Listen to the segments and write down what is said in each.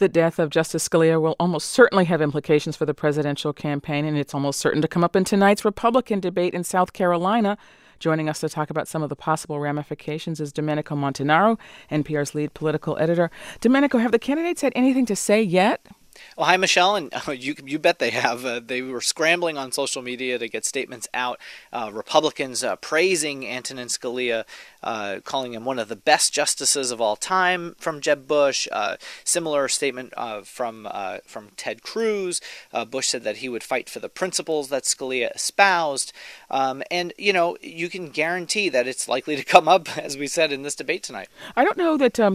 The death of Justice Scalia will almost certainly have implications for the presidential campaign, and it's almost certain to come up in tonight's Republican debate in South Carolina. Joining us to talk about some of the possible ramifications is Domenico Montanaro, NPR's lead political editor. Domenico, have the candidates had anything to say yet? Well, hi, Michelle, and you bet they have. They were scrambling on social media to get statements out. Republicans praising Antonin Scalia, calling him one of the best justices of all time from Jeb Bush. Similar statement from Ted Cruz. Bush said that he would fight for the principles that Scalia espoused. And, you can guarantee that it's likely to come up, as we said, in this debate tonight. I don't know that...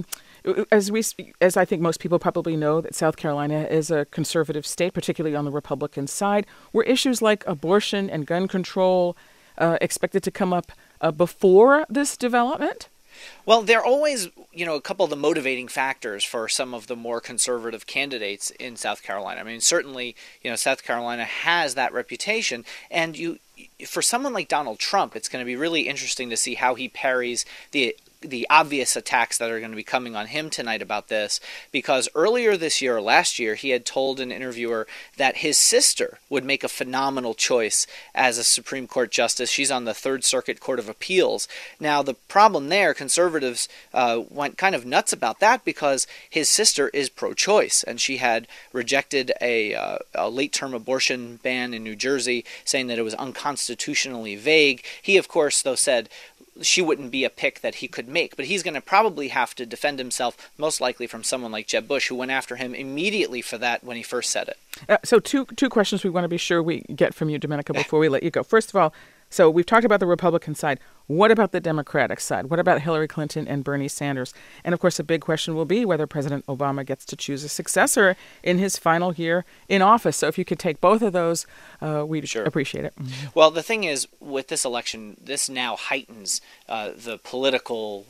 As I think most people probably know, that South Carolina is a conservative state, particularly on the Republican side. Were issues like abortion and gun control expected to come up before this development? Well, they're always, a couple of the motivating factors for some of the more conservative candidates in South Carolina. I mean, certainly, South Carolina has that reputation, and for someone like Donald Trump, it's going to be really interesting to see how he parries the obvious attacks that are going to be coming on him tonight about this, because earlier this year, or last year, he had told an interviewer that his sister would make a phenomenal choice as a Supreme Court justice. She's on the Third Circuit Court of Appeals. Now, the problem there, conservatives went kind of nuts about that because his sister is pro-choice, and she had rejected a late-term abortion ban in New Jersey, saying that it was unconstitutionally vague. He, of course, though, said she wouldn't be a pick that he could make, but he's going to probably have to defend himself, most likely from someone like Jeb Bush, who went after him immediately for that when he first said it. So two questions we want to be sure we get from you, Domenico, before we let you go. First of all, so we've talked about the Republican side. What about the Democratic side? What about Hillary Clinton and Bernie Sanders? And, of course, a big question will be whether President Obama gets to choose a successor in his final year in office. So if you could take both of those, we'd appreciate it. Well, the thing is, with this election, this now heightens the political,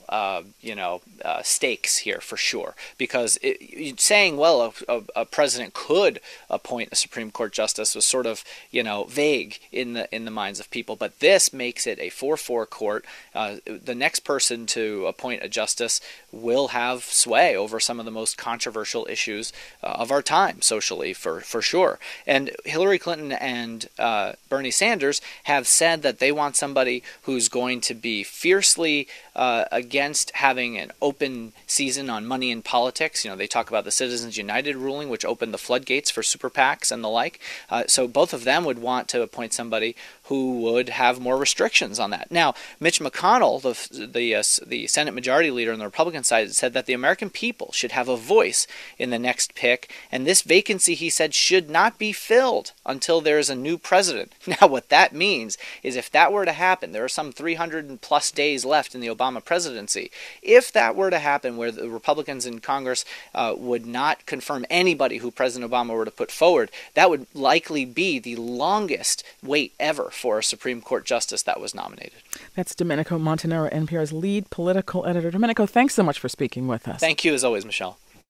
stakes here for sure. Because saying, well, a president could appoint a Supreme Court justice was sort of, vague in the minds of people. But this makes it a 4-4 court. The next person to appoint a justice will have sway over some of the most controversial issues of our time, socially, for sure. And Hillary Clinton and Bernie Sanders have said that they want somebody who's going to be fiercely against having an open season on money in politics. They talk about the Citizens United ruling, which opened the floodgates for super PACs and the like. So both of them would want to appoint somebody who would have more restrictions on that. Now, Mitch McConnell, the Senate Majority Leader on the Republican side, said that the American people should have a voice in the next pick, and this vacancy, he said, should not be filled until there is a new president. Now, what that means is if that were to happen, there are some 300 plus days left in the Obama presidency. If that were to happen, where the Republicans in Congress would not confirm anybody who President Obama were to put forward, that would likely be the longest wait ever for a Supreme Court justice that was nominated. That's Domenico Montanaro, NPR's lead political editor. Domenico, thanks so much for speaking with us. Thank you, as always, Michelle.